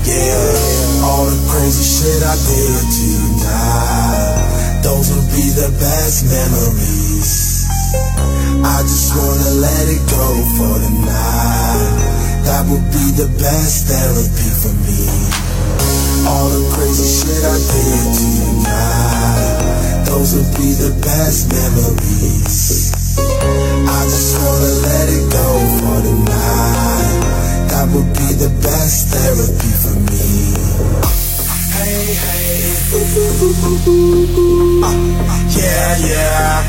Yeah, all the crazy shit I did to you now, those will be the best memories. I just wanna let it go for the night. That would be the best therapy for me. All the crazy shit I did to you now, those will be the best memories. I just wanna let it go for the night. That would be the best therapy for me. Hey, hey, yeah, yeah.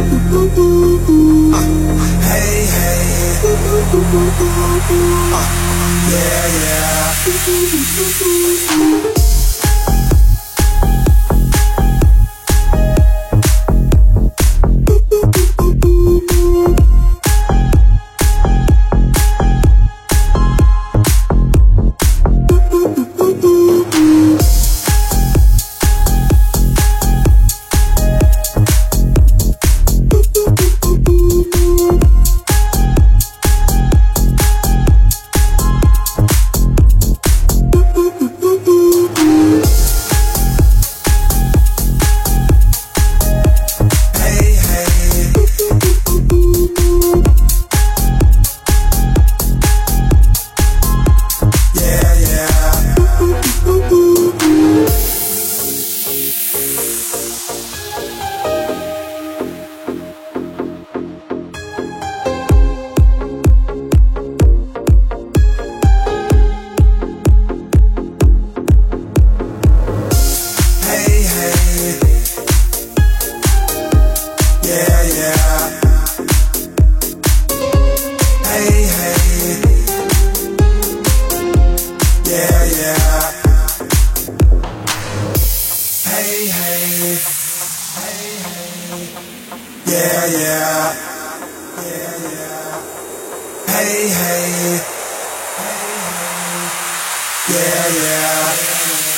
Hey, hey, yeah, yeah. Yeah, yeah. Hey, hey. Yeah, yeah.